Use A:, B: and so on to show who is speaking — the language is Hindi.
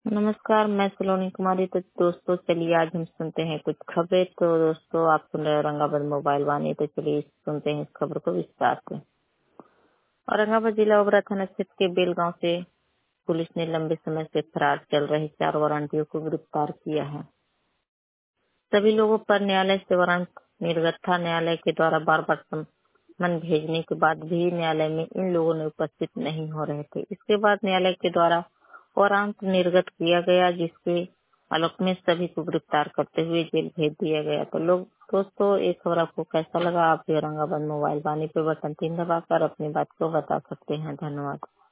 A: नमस्कार, मैं सलोनी कुमारी। तो दोस्तों चलिए आज हम सुनते हैं कुछ खबरें। तो दोस्तों आप सुन रहे हैं औरंगाबाद मोबाइल वाणी। तो चलिए सुनते हैं इस खबर को विस्तार से। औरंगाबाद जिला ओबरा थाना क्षेत्र के बेल गांव से पुलिस ने लंबे समय से फरार चल रहे 4 वारंटियों को गिरफ्तार किया है। सभी लोगों पर न्यायालय से वारंट निर्गत था। न्यायालय के द्वारा बार बार समन भेजने के बाद भी न्यायालय में इन लोगों ने उपस्थित नहीं हो रहे थे। इसके बाद न्यायालय के द्वारा वारंट निर्गत किया गया, जिसके आलोक में सभी को गिरफ्तार करते हुए जेल भेज दिया गया। तो लोग दोस्तों एक खबर आपको कैसा लगा, आप भी औरंगाबाद मोबाइल वाणी पे बटन 3 दबाकर अपनी बात को बता सकते हैं। धन्यवाद।